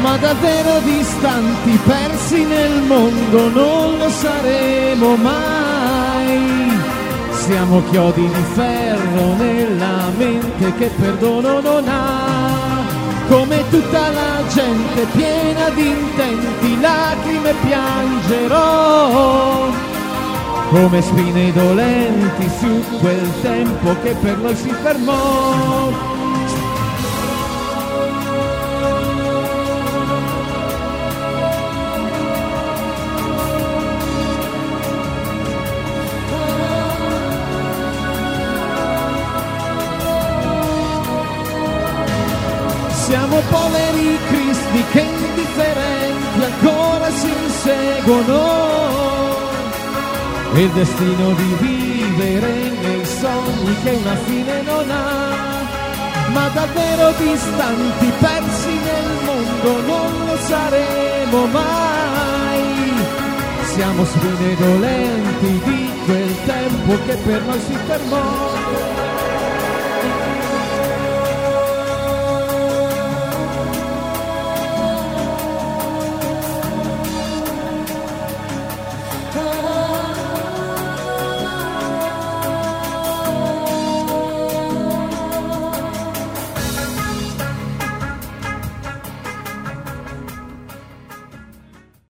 ma davvero distanti, persi nel mondo, non lo saremo mai. Siamo chiodi di ferro nella mente che perdono non ha, come tutta la gente piena di intenti, lacrime piangerò, come spine dolenti su quel tempo che per noi si fermò. Siamo poveri cristi che indifferenti ancora si inseguono, il destino di vivere nei sogni che una fine non ha, ma davvero distanti, persi nel mondo, non lo saremo mai. Siamo spine dolenti di quel tempo che per noi si fermò.